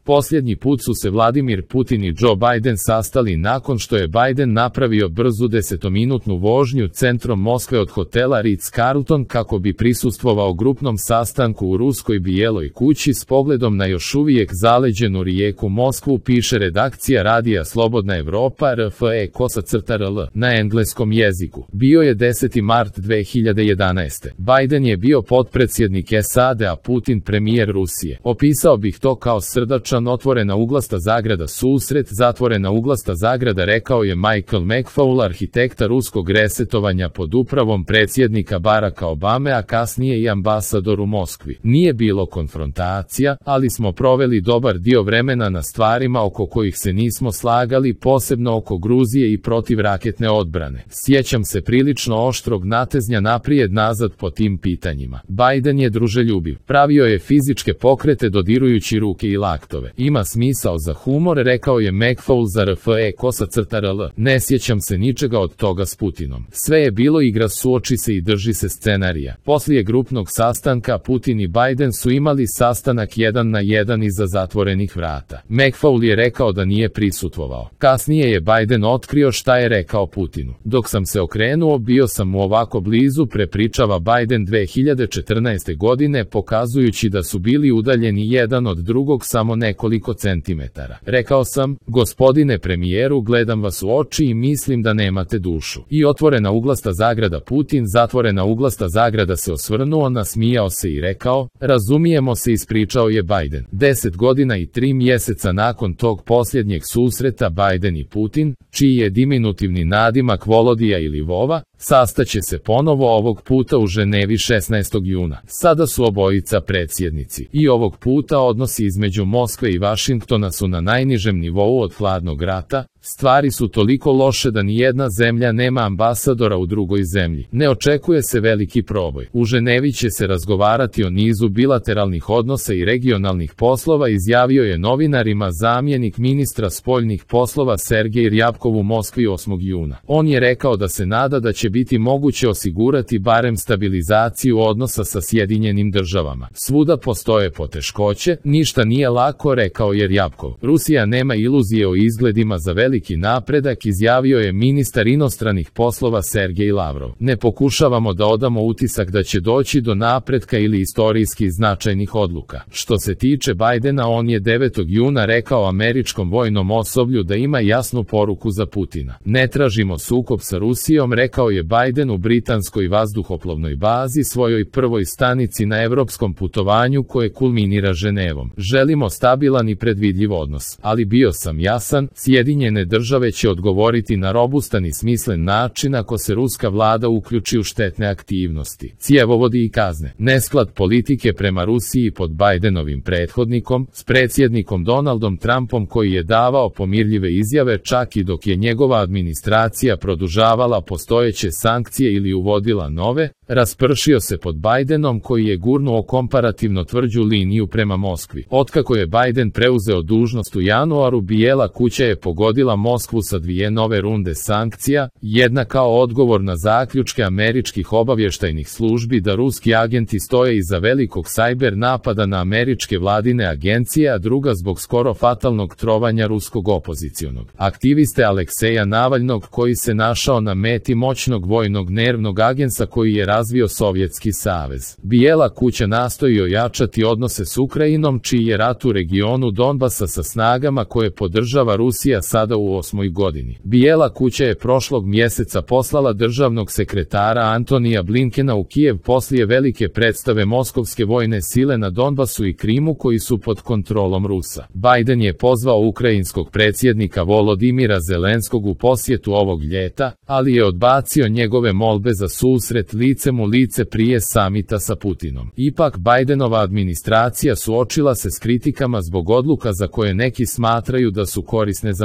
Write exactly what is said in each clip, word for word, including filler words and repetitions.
Posljednji put su se Vladimir Putin i Joe Biden sastali nakon što je Biden napravio brzu desetominutnu vožnju centrom Moskve od hotela Ritz-Carlton kako bi prisustvovao grupnom sastanku u ruskoj Bijeloj kući s pogledom na još uvijek zaleđenu rijeku Moskvu, piše redakcija radija Slobodna Evropa R F E kosa crta R L na engleskom jeziku. Bio je deseti mart dve hiljade jedanaeste. Biden je bio potpredsjednik S A D, a Putin premijer Rusije. Opisao bih to kao srdačan, otvorena uglasta zagrada susret, zatvorena uglasta zagrada, rekao je Michael McFaul, arhitekta ruskog resetovanja pod upravom predsjednika Baracka Obame, a kasnije i ambasador u Moskvi. Nije bilo konfrontacija, ali smo proveli dobar dio vremena na stvarima oko kojih se nismo slagali, posebno oko Gruzije i protivraketne odbrane. Sjećam se prilično oštrog nateznja naprijed-nazad po tim pitanjima. Biden je druželjubiv. Pravio je fizičke pokrete dodirujući ruke i laktove. Ima smisao za humor, rekao je McFaul za R F E kosa crta R L. Ne sjećam se ničega od toga s Putinom. Sve je bilo igra suoči se i drži se scenarija. Poslije grupnog sastanka Putin i Biden su imali sastanak jedan na jedan iza zatvorenih vrata. McFaul je rekao da nije prisustvovao. Kasnije je Biden otkrio šta je rekao Putinu. Dok sam se okrenuo, bio sam mu ovako blizu, prepričava Biden dve hiljade četrnaeste. godine, pokazujući da su bili udaljeni jedan od drugog samo nekoliko centimetara. Rekao sam, gospodine premijeru, gledam vas u oči i mislim da nemate dušu. I otvorena uglasta zagrada Putin, zatvorena uglasta zagrada se osvrnuo, nasmijao se i rekao, razumijemo se, ispričao je Biden. Deset godina i tri mjeseca nakon tog posljednjeg susreta Biden i Putin, čiji je diminutivni nadimak Volodija ili Vova, sastaće se ponovo, ovog puta u Ženevi šesnaestog juna. Sada su obojica predsjednici. I ovog puta odnosi između Moskve i Vašingtona su na najnižem nivou od hladnog rata. Stvari su toliko loše da nijedna zemlja nema ambasadora u drugoj zemlji. Ne očekuje se veliki proboj. U Ženevi će se razgovarati o nizu bilateralnih odnosa i regionalnih poslova, izjavio je novinarima zamjenik ministra spoljnih poslova Sergej Rjabkov u Moskvi osmog juna. On je rekao da se nada da će biti moguće osigurati barem stabilizaciju odnosa sa Sjedinjenim državama. Svuda postoje poteškoće, ništa nije lako, rekao je Rjabkov. Rusija nema iluzije o izgledima za veliki napredak, izjavio je ministar inostranih poslova Sergej Lavrov. Ne pokušavamo da odamo utisak da će doći do napretka ili istorijski značajnih odluka. Što se tiče Bidena, on je devetog juna rekao američkom vojnom osoblju da ima jasnu poruku za Putina. Ne tražimo sukob sa Rusijom, rekao je Biden u britanskoj vazduhoplovnoj bazi, svojoj prvoj stanici na evropskom putovanju koje kulminira Ženevom. Želimo stabilan i predvidljiv odnos, ali bio sam jasan, Sjedinjene države će odgovoriti na robustan i smislen način ako se ruska vlada uključi u štetne aktivnosti, cjevovodi i kazne. Nesklad politike prema Rusiji pod Bidenovim prethodnikom, s predsjednikom Donaldom Trumpom, koji je davao pomirljive izjave čak i dok je njegova administracija produžavala postojeće sankcije ili uvodila nove, raspršio se pod Bidenom, koji je gurnuo komparativno tvrđu liniju prema Moskvi. Otkako je Biden preuzeo dužnost u januaru, Bijela kuća je pogodila Moskvu sa dvije nove runde sankcija, jedna kao odgovor na zaključke američkih obavještajnih službi da ruski agenti stoje iza velikog sajber napada na američke vladine agencije, a druga zbog skoro fatalnog trovanja ruskog opozicionog aktiviste Alekseja Navalnog, koji se našao na meti moćnog vojnog nervnog agensa koji je razvio Sovjetski savez. Bijela kuća nastoji ojačati odnose s Ukrajinom, čiji je rat u regionu Donbasa sa snagama koje podržava Rusija sada u osmoj godini. Bijela kuća je prošlog mjeseca poslala državnog sekretara Antonija Blinkena u Kijev poslije velike predstave moskovske vojne sile na Donbasu i Krimu koji su pod kontrolom Rusa. Biden je pozvao ukrajinskog predsjednika Volodimira Zelenskog u posjetu ovog ljeta, ali je odbacio njegove molbe za susret licem u lice prije samita sa Putinom. Ipak Bidenova administracija suočila se s kritikama zbog odluka za koje neki smatraju da su korisne za Moskvu.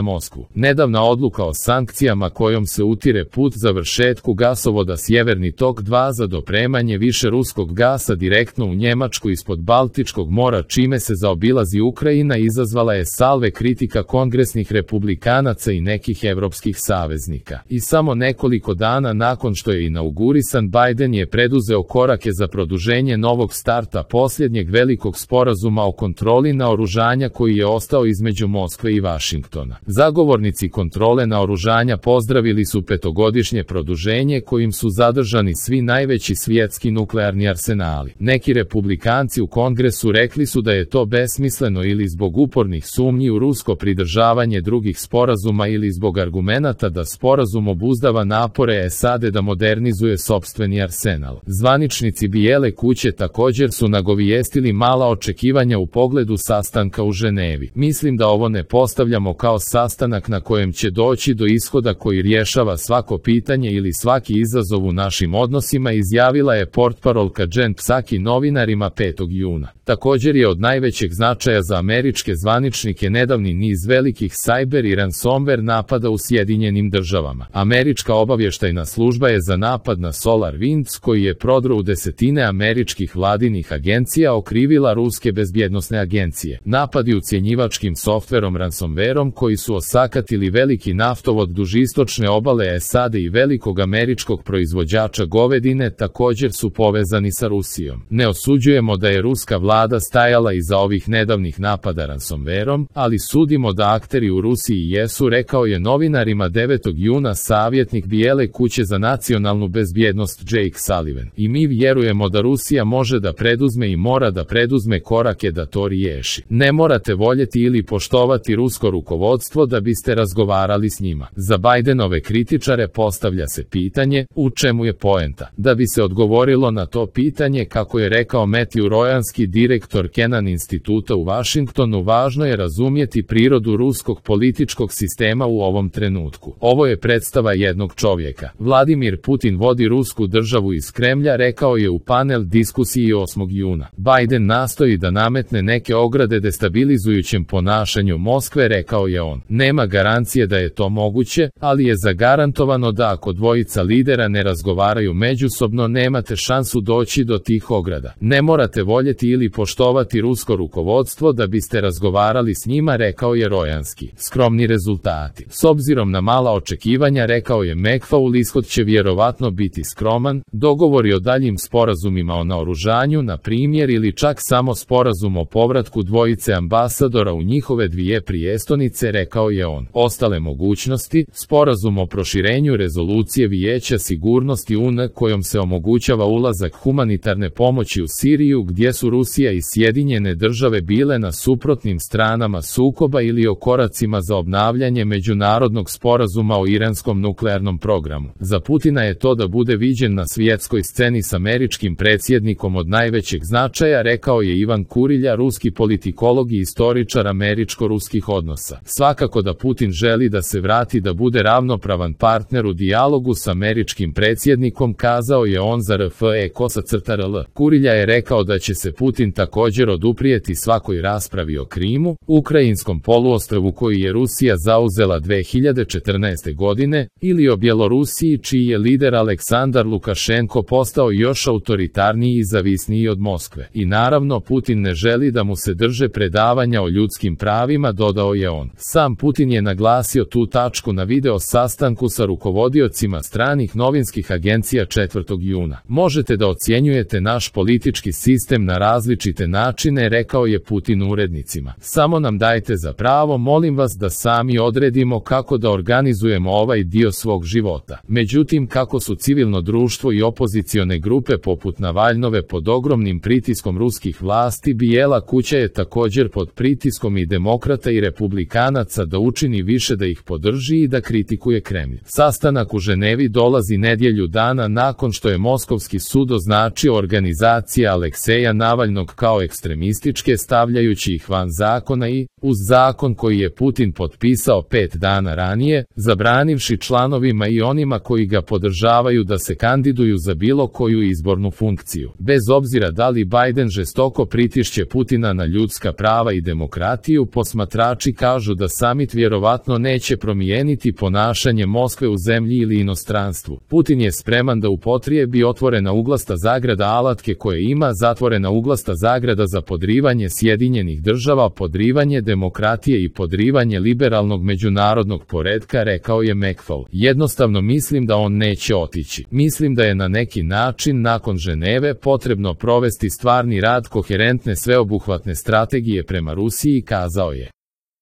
Moskvu. Nedavna odluka o sankcijama kojom se utire put završetku gasovoda Sjeverni tok dva za dopremanje više ruskog gasa direktno u Njemačku ispod Baltičkog mora, čime se zaobilazi Ukrajina, izazvala je salve kritika kongresnih republikanaca i nekih evropskih saveznika. I samo nekoliko dana nakon što je inaugurisan, Biden je preduzeo korake za produženje novog starta posljednjeg velikog sporazuma o kontroli naoružanja koji je ostao između Moskve i Vašingtona. Zagovornici kontrole naoružanja pozdravili su petogodišnje produženje kojim su zadržani svi najveći svjetski nuklearni arsenali. Neki republikanci u Kongresu rekli su da je to besmisleno ili zbog upornih sumnji u rusko pridržavanje drugih sporazuma ili zbog argumenata da sporazum obuzdava napore S A D da modernizuje sopstveni arsenal. Zvaničnici Bijele kuće također su nagovijestili mala očekivanja u pogledu sastanka u Ženevi. Mislim da ovo ne postavljamo kao sastanak na kojem će doći do ishoda koji rješava svako pitanje ili svaki izazov u našim odnosima, izjavila je portparolka Jen Psaki novinarima petog juna. Također je od najvećeg značaja za američke zvaničnike nedavni niz velikih cyber i ransomware napada u Sjedinjenim državama. Američka obavještajna služba je za napad na SolarWinds, koji je prodro u desetine američkih vladinih agencija, okrivila ruske bezbjednosne agencije. Napadi ucjenjivačkim softverom ransomwareom koji su osakatili veliki naftovod duž istočne obale S A D i velikog američkog proizvođača govedine također su povezani sa Rusijom. Ne osuđujemo da je ruska vlada stajala iza ovih nedavnih napada ransomwareom, ali sudimo da akteri u Rusiji jesu, rekao je novinarima devetog juna savjetnik Bijele kuće za nacionalnu bezbjednost Jake Sullivan. I mi vjerujemo da Rusija može da preduzme i mora da preduzme korake da to riješi. Ne morate voljeti ili poštovati rusko rukovodstvo da biste razgovarali s njima. Za Bidenove kritičare postavlja se pitanje, u čemu je poenta? Da bi se odgovorilo na to pitanje, kako je rekao Matthew Rojanski, direktor Kennan instituta u Vašingtonu, važno je razumjeti prirodu ruskog političkog sistema u ovom trenutku. Ovo je predstava jednog čovjeka. Vladimir Putin vodi rusku državu iz Kremlja, rekao je u panel diskusiji osmog juna. Biden nastoji da nametne neke ograde destabilizujućem ponašanju Moskve, rekao je on. Nema garancije da je to moguće, ali je zagarantovano da ako dvojica lidera ne razgovaraju međusobno, nemate šansu doći do tih ograda. Ne morate voljeti ili poštovati rusko rukovodstvo da biste razgovarali s njima, rekao je Rojanski. Skromni rezultati. S obzirom na mala očekivanja, rekao je McFaul, ishod će vjerovatno biti skroman. Dogovori o daljim sporazumima o naoružanju, na primjer, ili čak samo sporazum o povratku dvojice ambasadora u njihove dvije prijestolnice, rekao je on. Ostale mogućnosti, sporazum o proširenju rezolucije Vijeća sigurnosti U N kojom se omogućava ulazak humanitarne pomoći u Siriju, gdje su Rusija i Sjedinjene države bile na suprotnim stranama sukoba, ili o koracima za obnavljanje međunarodnog sporazuma o iranskom nuklearnom programu. Za Putina je to da bude viđen na svjetskoj sceni s američkim predsjednikom od najvećeg značaja, rekao je Ivan Kurilja, ruski politikolog i istoričar američko-ruskih odnosa. Svakako da Putin želi da se vrati da bude ravnopravan partner u dijalogu s američkim predsjednikom, kazao je on za R F E kosa crta R L. Kurilja je rekao da će se Putin također oduprijeti svakoj raspravi o Krimu, ukrajinskom poluostrvu koji je Rusija zauzela dve hiljade četrnaeste godine, ili o Bjelorusiji čiji je lider Aleksandar Lukašenko postao još autoritarniji i zavisniji od Moskve. I naravno Putin ne želi da mu se drže predavanja o ljudskim pravima, dodao je on. Sam Putin je naglasio tu tačku na video sastanku sa rukovodiocima stranih novinskih agencija četvrtog juna. Možete da ocjenjujete naš politički sistem na različite načine, rekao je Putin urednicima. Samo nam dajte za pravo, molim vas, da sami odredimo kako da organizujemo ovaj dio svog života. Međutim, kako su civilno društvo i opozicione grupe poput Navaljnove pod ogromnim pritiskom ruskih vlasti, Bijela kuća je također pod pritiskom i demokrata i republikanaca da učini više da ih podrži i da kritikuje Kremlj. Sastanak u Ženevi dolazi nedjelju dana nakon što je Moskovski sud označio organizacije Alekseja Navaljnog kao ekstremističke, stavljajući ih van zakona i, uz zakon koji je Putin potpisao pet dana ranije, zabranivši članovima i onima koji ga podržavaju da se kandiduju za bilo koju izbornu funkciju. Bez obzira da li Biden žestoko pritišće Putina na ljudska prava i demokratiju, posmatrači kažu da samit vjerovatno verovatno neće promijeniti ponašanje Moskve u zemlji ili inostranstvu. Putin je spreman da upotrijebi otvorena uglasta zagrada alatke koje ima zatvorena uglasta zagrada za podrivanje Sjedinjenih država, podrivanje demokratije i podrivanje liberalnog međunarodnog poretka, rekao je McFaul. Jednostavno mislim da on neće otići. Mislim da je na neki način nakon Ženeve potrebno provesti stvarni rad koherentne sveobuhvatne strategije prema Rusiji, kazao je.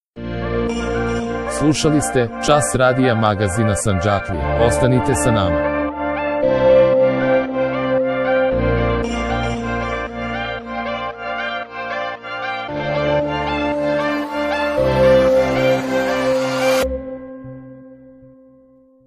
Slušali ste Čas radija magazina Sandžaklija. Ostanite sa nama.